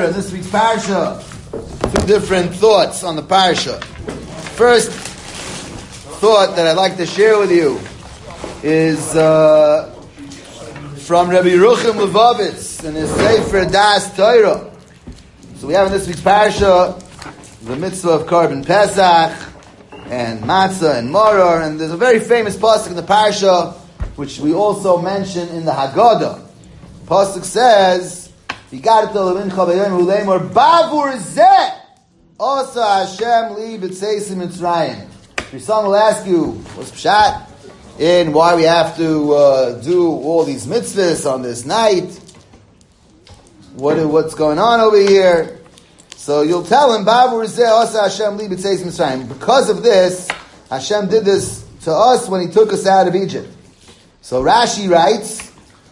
In this week's parsha, two different thoughts on the parsha. First thought that I'd like to share with you is from Rabbi Yerucham Levovitz in his Sefer Das Torah. So we have in this week's parsha the mitzvah of Korban Pesach and matzah and maror, and there's a very famous pasuk in the parsha which we also mention in the Haggadah. The pasuk says, "Bavur zeh asa Hashem li b'tzeisim Mitzrayim." Your son will ask you, what's pshat in why we have to do all these mitzvahs on this night? What's going on over here? So you'll tell him, "Bavur zeh asa Hashem li b'tzeisim Mitzrayim." Because of this, Hashem did this to us when He took us out of Egypt. So Rashi writes,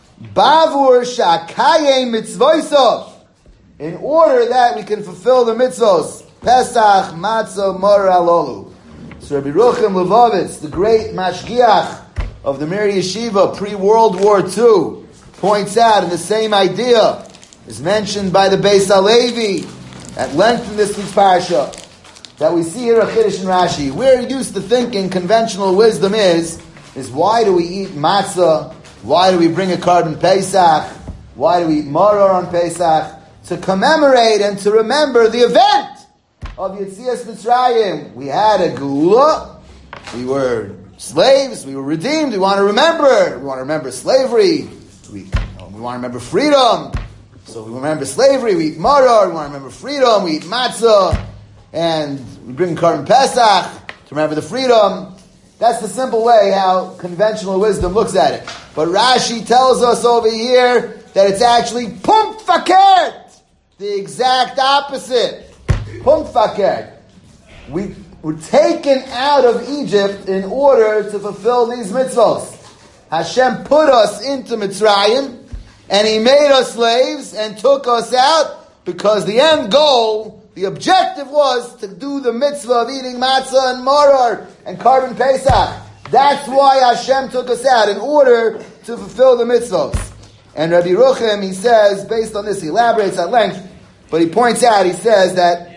Bavur shakayim mitzvosov, in order that we can fulfill the mitzvos, Pesach, Matzah, Maror Alolu. So Rabbi Yerucham Levovitz, the great mashgiach of the Mir Yeshiva pre-World War II, points out, and the same idea is mentioned by the Beis Halevi at length in this week's parasha, that we see here a Chiddush in Rashi. We're used to thinking conventional wisdom is why do we eat matzah? Why do we bring a Korban Pesach? Why do we eat maror on Pesach? To commemorate and to remember the event of Yetzias Mitzrayim. We had a Geula. We were slaves. We were redeemed. We want to remember it. We want to remember slavery. We want to remember freedom. So we remember slavery. We eat maror. We want to remember freedom. We eat matzah. And we bring Korban Pesach to remember the freedom. That's the simple way how conventional wisdom looks at it. But Rashi tells us over here that it's actually punkt fakert, the exact opposite. Punkt fakert. We were taken out of Egypt in order to fulfill these mitzvos. Hashem put us into Mitzrayim, and He made us slaves and took us out because the end goal, the objective was to do the mitzvah of eating matzah and maror and Korban Pesach. That's why Hashem took us out, in order to fulfill the mitzvahs. And Rabbi Yerucham, he says, based on this, he elaborates at length, but he points out, he says that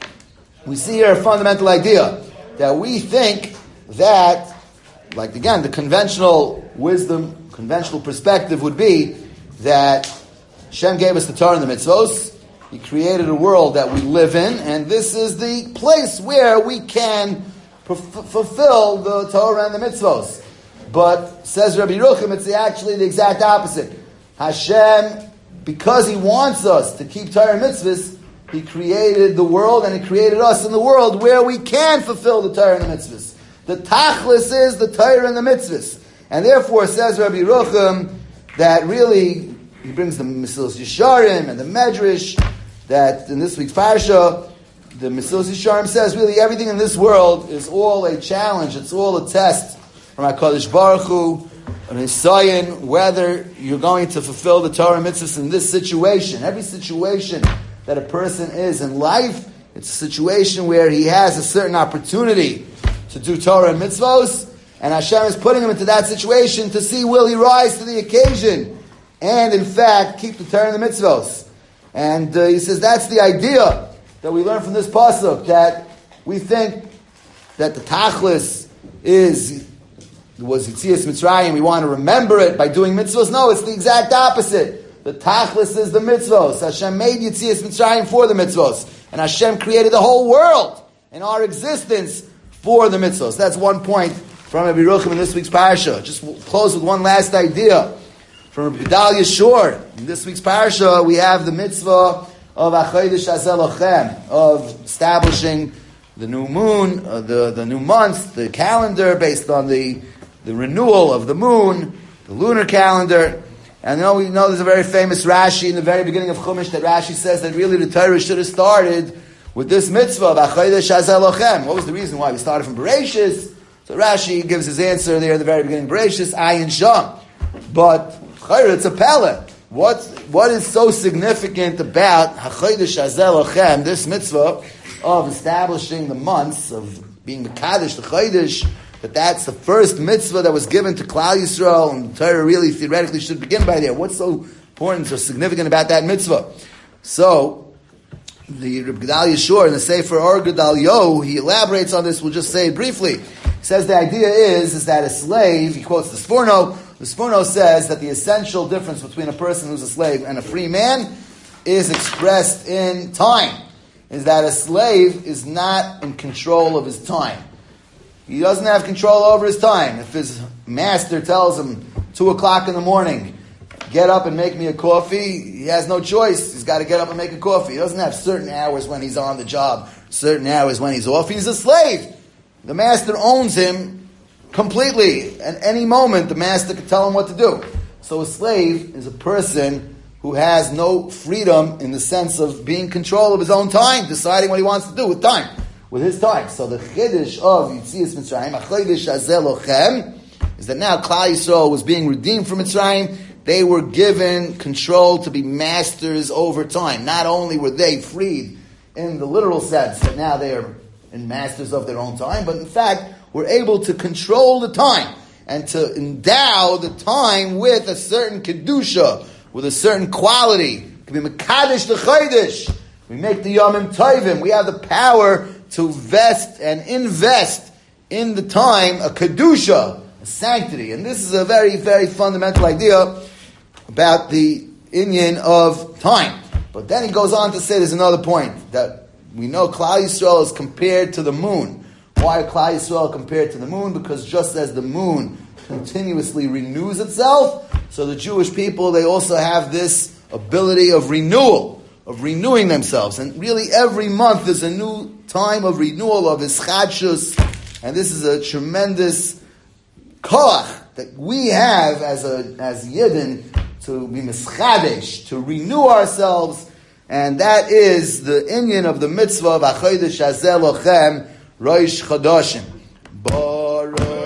we see here a fundamental idea, that we think that, like again, the conventional wisdom, conventional perspective would be that Hashem gave us the Torah and the mitzvahs. He created a world that we live in, and this is the place where we can fulfill the Torah and the mitzvos. But, says Rabbi Yerucham, it's actually the exact opposite. Hashem, because He wants us to keep Torah and mitzvahs, He created the world, and He created us in the world where we can fulfill the Torah and the mitzvahs. The tachlis is the Torah and the mitzvahs. And therefore, says Rabbi Yerucham, that really, he brings the Mesilas Yesharim and the Medrash, that in this week's parsha, the Mesilas Yesharim says really everything in this world is all a challenge, it's all a test from HaKadosh Baruch Hu, an Nisayon, whether you're going to fulfill the Torah and mitzvahs in this situation. Every situation that a person is in life, it's a situation where he has a certain opportunity to do Torah and mitzvahs, and Hashem is putting him into that situation to see will he rise to the occasion and in fact keep the Torah and the mitzvahs. And he says that's the idea that we learn from this pasuk, that we think that the tachlis was Yetzias Mitzrayim, we want to remember it by doing mitzvahs. No, it's the exact opposite. The tachlis is the mitzvahs. Hashem made Yetzias Mitzrayim for the mitzvahs, and Hashem created the whole world and our existence for the mitzvahs. That's one point from Rabbi Yerucham in this week's parasha. Just we'll close with one last idea from Rabbi Gedalia Shor. In this week's parasha, we have the mitzvah of Achodesh Hazeh Lochem, of establishing the new moon, the new month, the calendar based on the renewal of the moon, the lunar calendar. And we know there's a very famous Rashi in the very beginning of Chumash that Rashi says that really the Torah should have started with this mitzvah of Achodesh Hazeh Lochem. What was the reason why we started from Bereshis? So Rashi gives his answer there at the very beginning, Bereshis, Ayin Sham. But it's a pella. What is so significant about Hachodesh Hazeh Lochem, this mitzvah of establishing the months, of being Mekadesh, the Chodesh, that's the first mitzvah that was given to Klal Yisrael, and the Torah really theoretically should begin by there. What's so important, so significant about that mitzvah? So the Reb Gedalia Shur in the Sefer Or Gedalio, he elaborates on this. We'll just say it briefly. He says the idea is that a slave, he quotes the Sforno says that the essential difference between a person who's a slave and a free man is expressed in time. Is that a slave is not in control of his time. He doesn't have control over his time. If his master tells him 2 o'clock in the morning, get up and make me a coffee, he has no choice. He's got to get up and make a coffee. He doesn't have certain hours when he's on the job, certain hours when he's off. He's a slave. The master owns him completely. At any moment, the master can tell him what to do. So a slave is a person who has no freedom in the sense of being in control of his own time, deciding what he wants to do with time, with his time. So the chiddush of Yitzias Mitzrayim, HaChodesh Hazeh Lochem, is that now Klal Yisrael was being redeemed from Mitzrayim. They were given control to be masters over time. Not only were they freed in the literal sense that now they are masters of their own time, but in fact were able to control the time and to endow the time with a certain kedusha, with a certain quality. It can be mekadesh the chodesh. We make the yomim tovim. We have the power to vest and invest in the time a kedusha, a sanctity. And this is a very, very fundamental idea about the inyan of time. But then he goes on to say there's another point, that we know Klal Yisrael is compared to the moon. Why are Klal Yisrael compared to the moon? Because just as the moon continuously renews itself, so the Jewish people, they also have this ability of renewal, of renewing themselves. And really every month is a new time of renewal, of ischadshus, and this is a tremendous koach that we have as Yidden to be mischadesh, to renew ourselves, and that is the inyan of the mitzvah of HaChodesh Hazeh Lochem Rosh Chodashim. Baruch